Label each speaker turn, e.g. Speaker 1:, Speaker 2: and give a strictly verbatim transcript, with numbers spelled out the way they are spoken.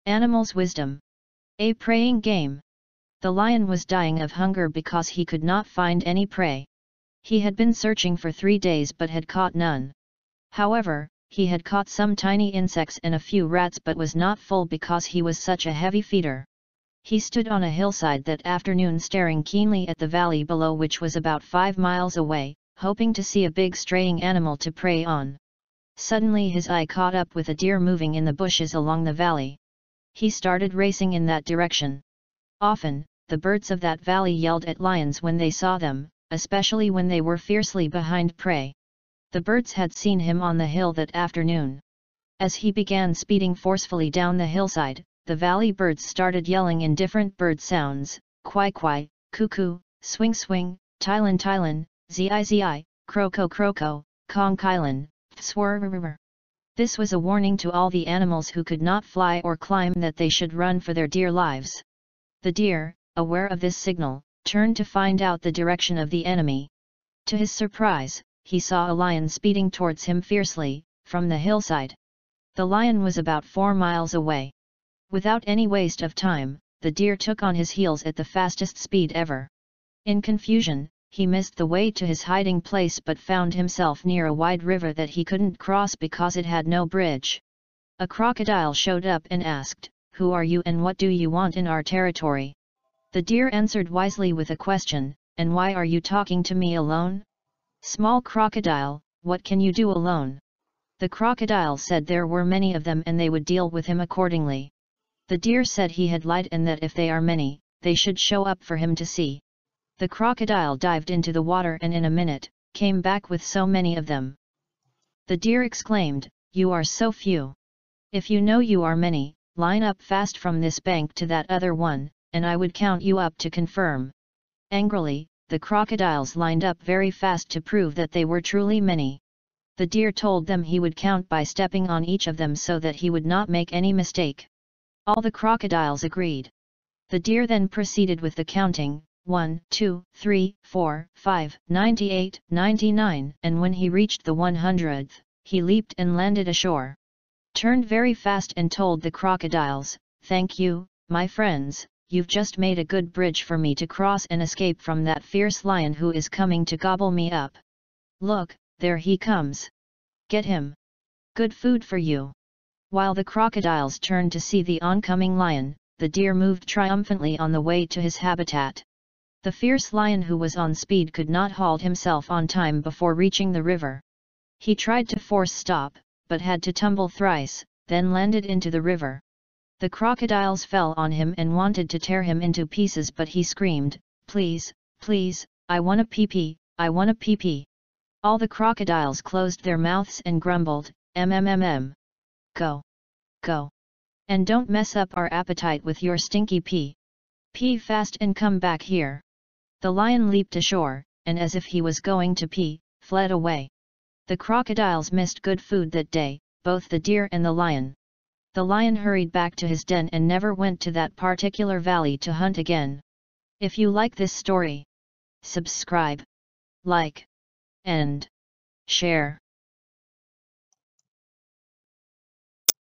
Speaker 1: Animals' wisdom. A preying game. The lion was dying of hunger because he could not find any prey. He had been searching for three days but had caught none. However, he had caught some tiny insects and a few rats but was not full because he was such a heavy feeder. He stood on a hillside that afternoon staring keenly at the valley below, which was about five miles away, hoping to see a big straying animal to prey on. Suddenly his eye caught up with a deer moving in the bushes along the valley. He started racing in that direction. Often, the birds of that valley yelled at lions when they saw them, especially when they were fiercely behind prey. The birds had seen him on the hill that afternoon. As he began speeding forcefully down the hillside, the valley birds started yelling in different bird sounds: quai quai, cuckoo, swing swing, tylin tylin, zi zi, croco croco, kong kylan, swirr. This was a warning to all the animals who could not fly or climb that they should run for their dear lives. The deer, aware of this signal, turned to find out the direction of the enemy. To his surprise, he saw a lion speeding towards him fiercely, from the hillside. The lion was about four miles away. Without any waste of time, the deer took on his heels at the fastest speed ever. In confusion, he missed the way to his hiding place but found himself near a wide river that he couldn't cross because it had no bridge. A crocodile showed up and asked, "Who are you and what do you want in our territory?" The deer answered wisely with a question, "And why are you talking to me alone?" "Small crocodile, what can you do alone?" The crocodile said there were many of them and they would deal with him accordingly. The deer said he had lied and that if they are many, they should show up for him to see. The crocodile dived into the water and in a minute, came back with so many of them. The deer exclaimed, "You are so few. If you know you are many, line up fast from this bank to that other one, and I would count you up to confirm." Angrily, the crocodiles lined up very fast to prove that they were truly many. The deer told them he would count by stepping on each of them so that he would not make any mistake. All the crocodiles agreed. The deer then proceeded with the counting: one, two, three, four, five, ninety-eight, ninety-nine, and when he reached the one hundredth, he leaped and landed ashore. Turned very fast and told the crocodiles, "Thank you, my friends, you've just made a good bridge for me to cross and escape from that fierce lion who is coming to gobble me up. Look, there he comes. Get him. Good food for you." While the crocodiles turned to see the oncoming lion, the deer moved triumphantly on the way to his habitat. The fierce lion who was on speed could not halt himself on time before reaching the river. He tried to force stop, but had to tumble thrice, then landed into the river. The crocodiles fell on him and wanted to tear him into pieces, but he screamed, "Please, please, I want a pee-pee, I want a pee-pee." All the crocodiles closed their mouths and grumbled, "Mmmmm. Go. Go. And don't mess up our appetite with your stinky pee. Pee fast and come back here." The lion leaped ashore, and as if he was going to pee, fled away. The crocodiles missed good food that day, both the deer and the lion. The lion hurried back to his den and never went to that particular valley to hunt again. If you like this story, subscribe, like, and share.